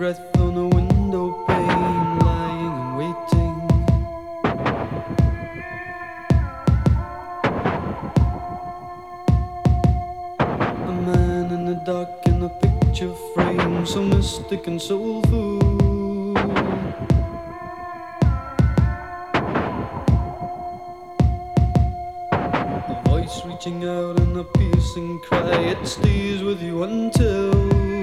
breath on a window pane, lying and waiting. A man in the dark in a picture frame, so mystic and soulful. A voice reaching out in a piercing cry, it stays with you until